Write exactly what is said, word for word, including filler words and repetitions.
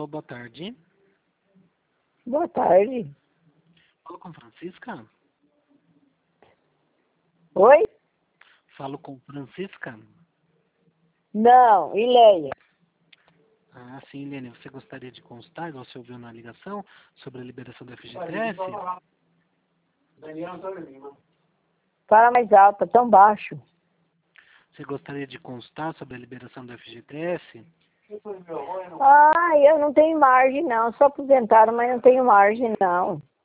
Alô, boa tarde. Boa tarde. Falo com Francisca? Oi? Falo com Francisca? Não, Ileia. Ah, sim, Lene, você gostaria de constar, igual você ouviu na ligação, sobre a liberação do F G T S? Fala mais alto, tão baixo. Você gostaria de constar sobre a liberação do F G T S? Ah, eu não tenho margem não. Sou aposentado, mas não tenho margem não.